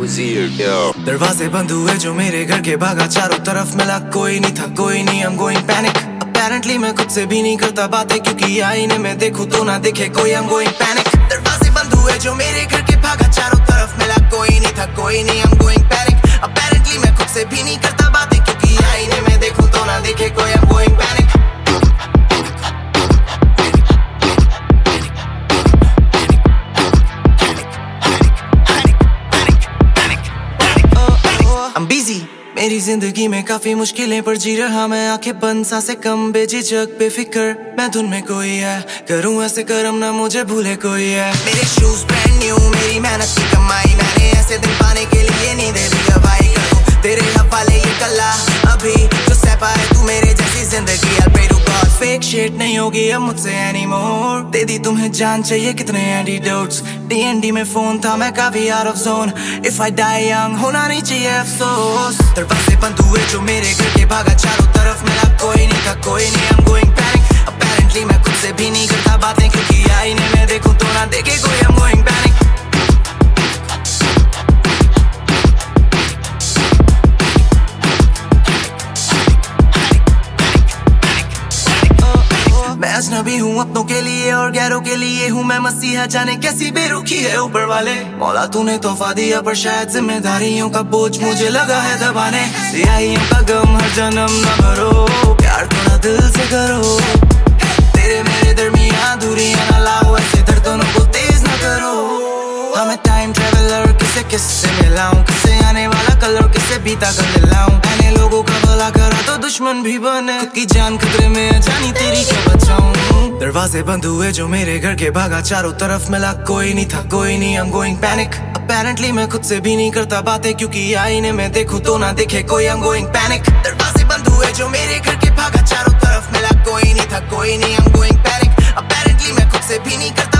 दरवाजे बंद हुए जो मेरे घर के, भागा चारों तरफ मिला कोई नहीं था, कोई नहीं। I'm going panic. Apparently मैं खुद से भी नहीं करता बातें, क्योंकि आईने में देखूं तो ना दिखे कोई। I'm going panic. दरवाजे बंद हुए जो मेरे घर के, भागा चारों तरफ मिला कोई नहीं था, कोई नहीं। I'm going panic. Apparently मैं खुद से भी नहीं करता बातें, क्योंकि आईने में देखूं तो ना दिखे कोई। I'm going panic. I'm busy. मेरी जिंदगी में काफी मुश्किलें पर जी रहा मैं, आंखें बंद सांसें कम बेझिझक बेफिक्र, मैं धुन में कोई है, करूं ऐसे करम ना मुझे भूले कोई है। मेरे शूज ब्रांड न्यू, मेरी मेहनत की कमाई, मैंने ऐसे दिन पाने के लिए नहीं दे दिया भाई। करूं तेरे हवाले ये कला अभी जो सह पाए तू मेरे जैसी जिंदगी। I'll pray to God, fake शेट नहीं होगी अब मुझसे एनीमोर, दे दी तुम्हें जान चाहिए कितने एंटीडोट्स। D&D में फोन था मैं काफी out of zone, if I die young होना नहीं चाहिए अफसोस। दरवाजे बंद हुए जो मेरे घर के, भागा चारों तरफ मिला कोई नहीं था, कोई नहीं। I'm going panic. Apparently मैं खुद से भी नहीं करता बातें, क्योंकि आईने में देखूं तो ना देखे कोई। I'm going panic. मैं अजनबी हूँ अपनों के लिए और गैरों के लिए हूँ मैं मसीहा, जाने कैसी बेरुखी है ऊपर वाले। मौला तूने तोहफा दिया पर शायद जिम्मेदारियों का बोझ मुझे लगा है दबाने। सियाहियों का गम हर जन्म न भरो, प्यार थोड़ा दिल से करो, तेरे मेरे दरमियां दूरियां न लाओ, ऐसे दर्दों को तेज न करो। हमें टाइम ट्रेवलर किसे किससे मिलाऊं, किसे आने वाला कलर किसे बीता कर दिलाऊं। मैंने लोगों का भला करा तो दुश्मन भी बने, खुद की जान खतरे में जानी तेरी क्या बचाऊं। दरवाजे बंद हुए जो मेरे घर के, भागा चारों तरफ मिला कोई नहीं था, कोई नहीं। I'm going panic. Apparently मैं खुद से भी नहीं करता बातें, क्योंकि आईने में देखूं तो ना दिखे कोई। I'm going panic. दरवाजे बंद हुए जो मेरे घर के, भागा चारों तरफ मिला कोई नहीं था, कोई नहीं। I'm going panic. Apparently मैं खुद से भी नहीं करता